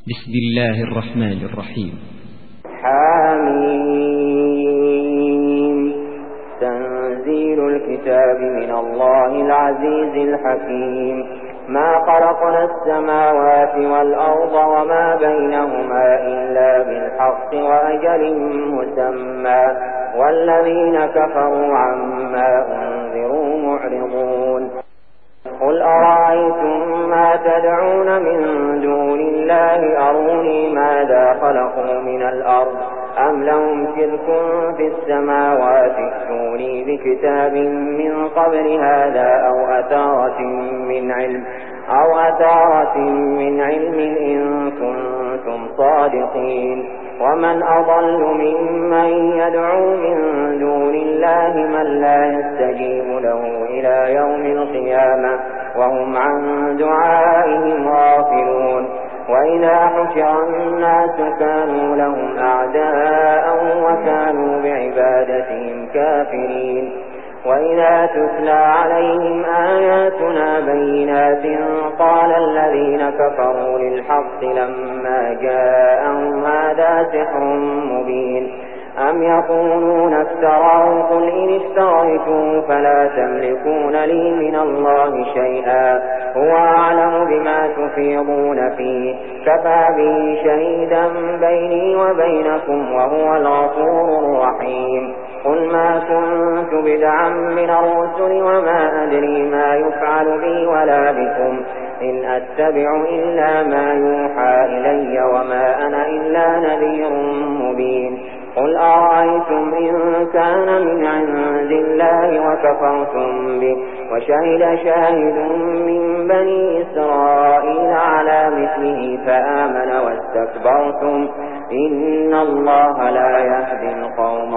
بسم الله الرحمن الرحيم. حميم. تنزيل الكتاب من الله العزيز الحكيم. ما خلقنا السماوات والأرض وما بينهما إلا بالحق وأجل مسمى والذين كفروا عما أنذروا معرضون. قل أرأيتم ما تدعون من دون الله أروني ماذا خلقوا من الأرض أم لهم شرك في السماوات ائتوني بكتاب من قبل هذا أو أثارة من علم إن كنتم صادقين. ومن أضل ممن يدعو من دون الله من لا يستجيب له إلى يوم القيامة وهم عن دعائهم غافلون. وإذا حشر الناس كانوا لهم أعداء وكانوا بعبادتهم كافرين. وإذا تتلى عليهم آياتنا بينات قال الذين كفروا للحق لما جاءهم هذا سحر مبين. أم يقولون افتراه قل إن افتريته فلا تملكون لي من الله شيئا هو أعلم بما تفيضون فيه كفى به شهيدا بيني وبينكم وهو الغفور الرحيم. قل ما كنت بدعا من الرسل وما أدري ما يفعل بي ولا بكم إن أتبع إلا ما يوحى إلي وما أنا إلا نذير مبين. قل أرأيتم إن كان من عند الله وكفرتم به وشهد شاهد من بني إسرائيل على مثله فآمن واستكبرتم إن الله لا يهدي القوم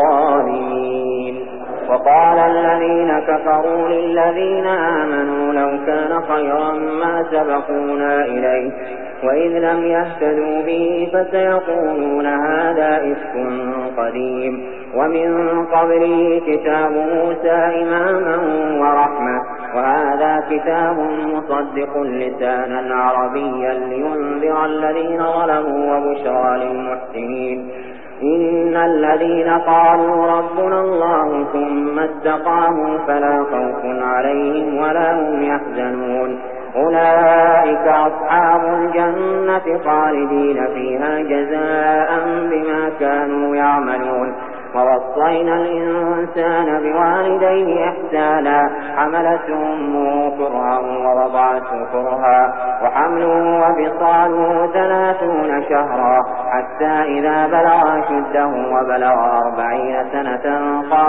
الظالمين. وقال الذين كفروا للذين آمنوا لو كان خيرا ما سبقونا إليه وإذ لم يهتدوا به فسيقولون هذا إفك قديم ومن قبله كتاب موسى إماما ورحمة وهذا كتاب مصدق لسانا عربيا لينذر الذين ظلموا وبشرى للمحسنين. إن الذين قالوا ربنا الله ثم استقاموا فلا خوف عليهم ولا هم يحزنون أولئك أصحاب الجنة خالدين فيها جزاء بما كانوا يعملون. ووصينا الإنسان بوالديه إحسانا حملته أمه كرها ووضعته كرها وحمله وفصاله 30 شهرا حتى إذا بلغ أشده وبلغ 40 سنة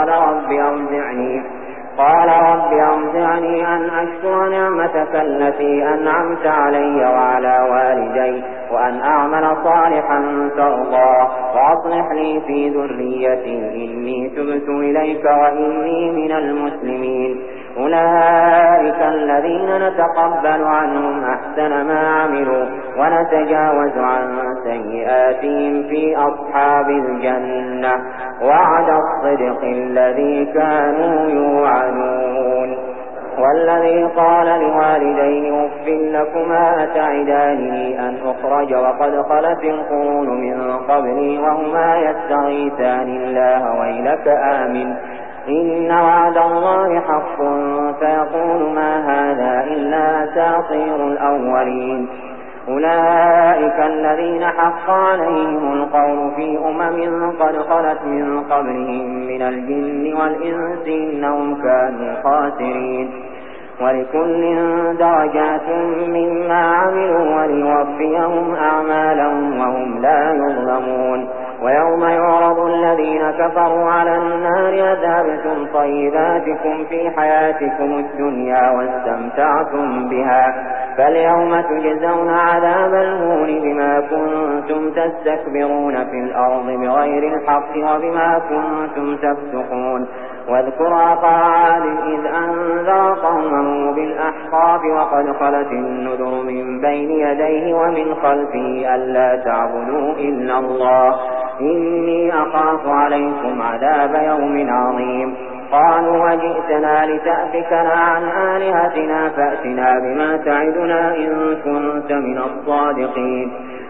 قال رب أوزعني أن أشكر نعمتك التي أنعمت علي وعلى والدي وأن أعمل صالحا ترضاه وأصلح لي في ذريتي إني تبت إليك وإني من المسلمين. أولئك الذين نتقبل عنهم أحسن ما عملوا ونتجاوز عن سيئاتهم في أصحاب الجنة وعد الصدق الذي كانوا يوعدون. والذي قال لوالديه أف لكما أتعدانني أن أخرج وقد خلت القرون من قبلي وهما يستغيثان الله ويلك آمن إن وعد الله حق فيقول ما هذا إلا أساطير الأولين. أولئك الذين حق عليهم القول في قد خلت من قبلهم من الجن والإنس إنهم كانوا خاسرين. ولكل درجات مما عملوا وليوفيهم أعمالهم وهم لا يظلمون. ويوم يعرض الذين كفروا على النار أذهبتم طيباتكم في حياتكم الدنيا واستمتعتم بها فاليوم تجزون عذاب الهون بما كنتم تستكبرون في الأرض بغير الحق وبما كنتم تفسقون. واذكر أخا عاد إذ أنذر قومه بالأحقاف وقد خلت النذر من بين يديه ومن خلفه ألا تعبدوا إلا الله إني أخاف عليكم عذاب يوم عظيم. قالوا وجئتنا لتأفكنا عن آلهتنا فأتنا بما تعدنا إن كنت من الصادقين.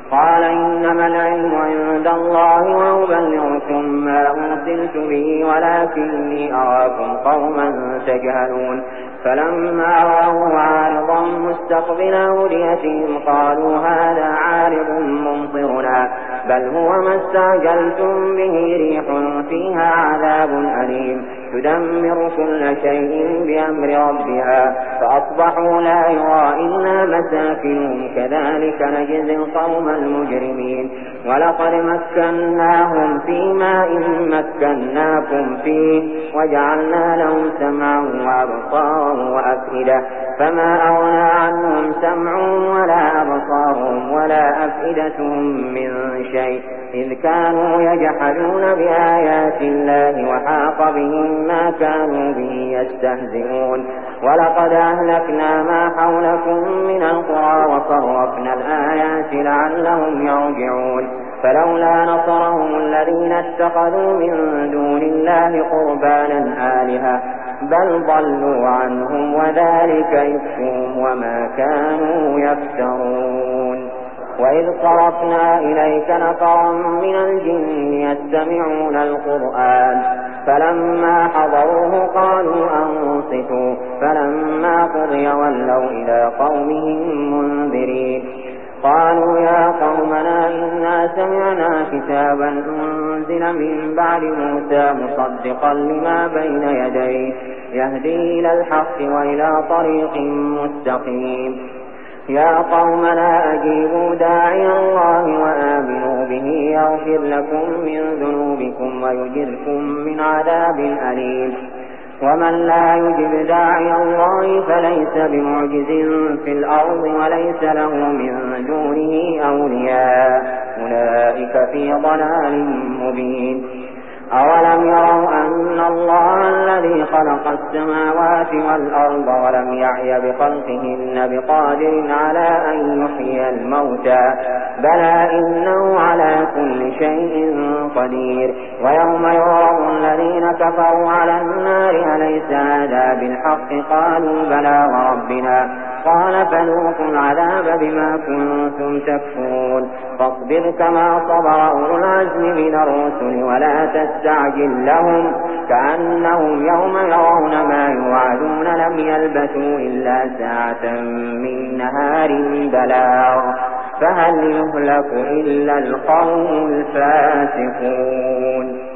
قال إنما العلم عند الله وأبلغكم ما أرسلت به ولكني أراكم قوما تجهلون فلما رأوا عارضا مستقبل أوديتهم قالوا هذا عارض ممطرنا بل هو ما استعجلتم به ريح فيها عذاب أليم تدمر كل شيء بأمر ربها فأصبحوا لا يرى إلا مساكنهم كذلك نجزي القوم المجرمين ولقد مكناهم في ماء مكناكم فيه وجعلنا لهم سمعا وأبصارا وأفئدة فما أغنى عنهم سمعهم ولا أبصارهم ولا أفئدتهم من شيء إذ كانوا يجحدون بآيات الله وحاق بهم ما كانوا به يستهزئون ولقد أهلكنا ما حولكم من القرى وصرفنا الآيات لعلهم يرجعون فلولا نصرهم الذين اتخذوا من دون الله قربانا آلهة بل ضلوا عنهم وذلك إفكهم وما كانوا يفترون وإذ صرفنا إليك نفرا من الجن يستمعون القرآن فلما حضروه قالوا أنصتوا فلما قضي ولوا إلى قومهم منذرين قالوا يا قومنا إنا سمعنا كتابا أنزل من بعد موسى مصدقا لما بين يديه يهدي إلى الحق وإلى طريق مستقيم يا قومنا أجيبوا داعي الله وآمنوا به يغفر لكم من ذنوبكم ويجركم من عذاب أليم ومن لا يجب داعي الله فليس بمعجز في الأرض وليس له من دونه أولياء أولئك في ضلال مبين أولم يروا أن الله الذي خلق السماوات والأرض ولم يعي بخلقهن بقادر على أن يحيي الموتى بلى إنه على كل شيء قدير ويوم يعرض الذين كفروا على النار أليس هذا بالحق قالوا بلى وربنا قال فذوقوا العذاب بما كنتم تكفرون فاصبر كما صبر أولو العزم من الرسل ولا تستعجل لهم كأنهم يوم يرون ما يوعدون لم يلبثوا إلا ساعة من نهار بلاغ فهل يهلك إلا القوم الفاسقون